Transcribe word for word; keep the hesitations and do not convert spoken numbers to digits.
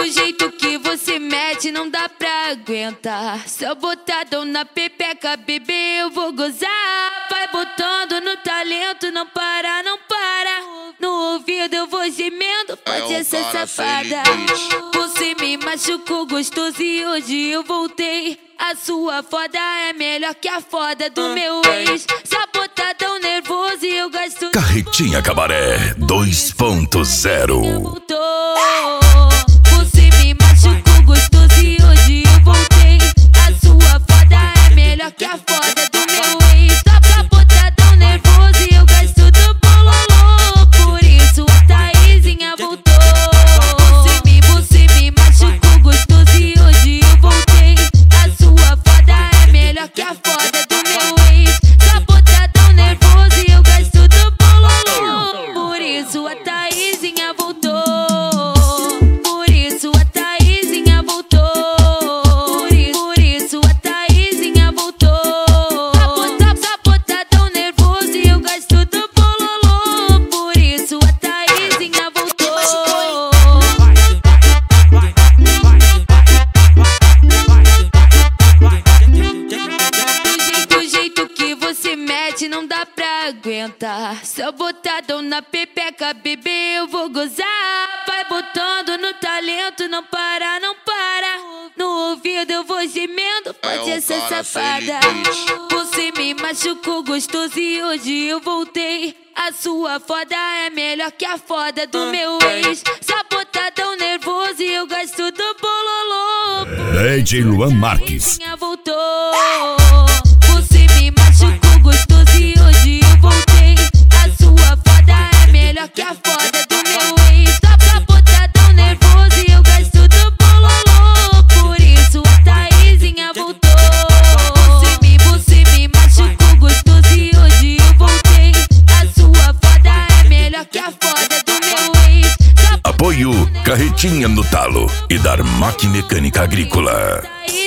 Do jeito que você mete não dá pra aguentar. Só botadão na pepeca, bebê, eu vou gozar. Vai botando no talento, não para, não para. No ouvido eu vou gemendo, pode É ser um cara safada. feliz. Você me machucou gostoso e hoje eu voltei. A sua foda é melhor que a foda do meu ex. Sabotadão nervoso e eu gasto. Carretinha Cabaré dois ponto zero. Voltou. Você me machucou gostoso e hoje eu voltei. A sua foda é melhor que a foda do meu ex. Sabotadão nervoso e eu gasto do bololô. Por isso a Thaisinha voltou. Você me, você me machucou gostoso e hoje eu voltei. A sua foda é melhor que a foda do meu ex. Sabotadão nervoso e eu gasto do bololô. Por isso a Thaisinha voltou. Por isso a Thaisinha voltou. Por isso, por isso a Thaisinha voltou. Sabota- Sabotadão nervoso e eu gasto do bololô. Por isso a Thaisinha voltou. Do jeito que você mete não dá pra aguentar. Só botadão na pepeca, bebê, eu vou gozar. Vai botando no talento, não para, não para. No ouvido eu vou gemendo, pode É um ser cara safada. feliz. Você me machucou gostoso e hoje eu voltei. A sua foda é melhor que a foda do meu ex. Sabotadão nervoso e eu gasto do bololô. D J Luan Marques. Thaisinha voltou. Você me machucou gostoso e hoje eu voltei. A sua foda é melhor que a foda do meu ex. Sabotadão nervoso e eu gasto do bololô. Por isso a Thaisinha voltou. Você me, você me machucou gostoso e hoje eu voltei. A sua foda é melhor que a foda do meu ex. Apoio Carretinha no Talo e Darmac Mecânica Agrícola. Thaisinha